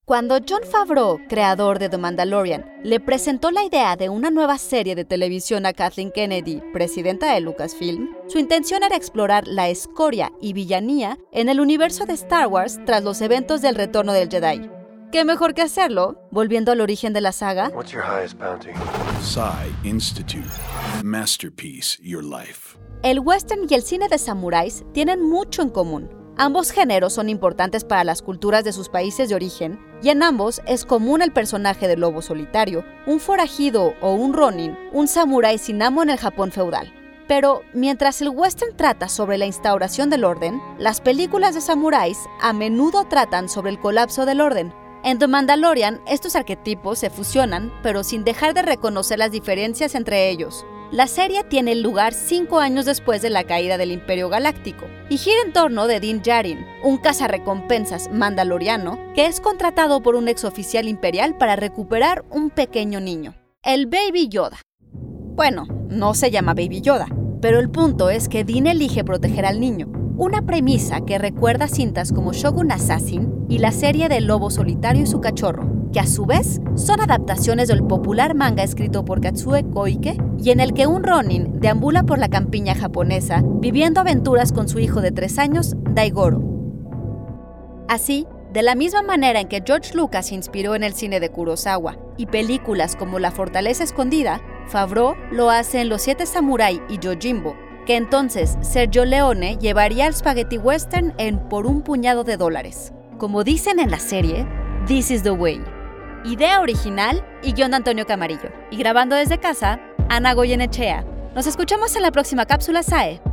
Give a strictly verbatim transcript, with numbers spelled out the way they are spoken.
Cuando Jon Favreau, creador de The Mandalorian, le presentó la idea de una nueva serie de televisión a Kathleen Kennedy, presidenta de Lucasfilm, su intención era explorar la escoria y villanía en el universo de Star Wars tras los eventos del Retorno del Jedi. ¿Qué mejor que hacerlo, volviendo al origen de la saga? What's your highest bounty? Psy Institute. Masterpiece, your life. El western y el cine de samuráis tienen mucho en común. Ambos géneros son importantes para las culturas de sus países de origen, y en ambos es común el personaje del lobo solitario, un forajido o un ronin, un samurái sin amo en el Japón feudal. Pero mientras el western trata sobre la instauración del orden, las películas de samuráis a menudo tratan sobre el colapso del orden. En The Mandalorian, estos arquetipos se fusionan, pero sin dejar de reconocer las diferencias entre ellos. La serie tiene lugar cinco años después de la caída del Imperio Galáctico y gira en torno de Din Djarin, un cazarrecompensas mandaloriano que es contratado por un exoficial imperial para recuperar un pequeño niño, el Baby Yoda. Bueno, no se llama Baby Yoda, pero el punto es que Din elige proteger al niño, una premisa que recuerda cintas como Shogun Assassin y la serie del Lobo Solitario y su cachorro, que a su vez son adaptaciones del popular manga escrito por Katsue Koike y en el que un ronin deambula por la campiña japonesa viviendo aventuras con su hijo de tres años, Daigoro. Así, de la misma manera en que George Lucas se inspiró en el cine de Kurosawa y películas como La Fortaleza Escondida, Favreau lo hace en Los Siete Samurái y Yojimbo, que entonces Sergio Leone llevaría al spaghetti western en Por un puñado de dólares. Como dicen en la serie, This is the way. Idea original y guión de Antonio Camarillo. Y grabando desde casa, Ana Goyenechea. Nos escuchamos en la próxima cápsula S A E.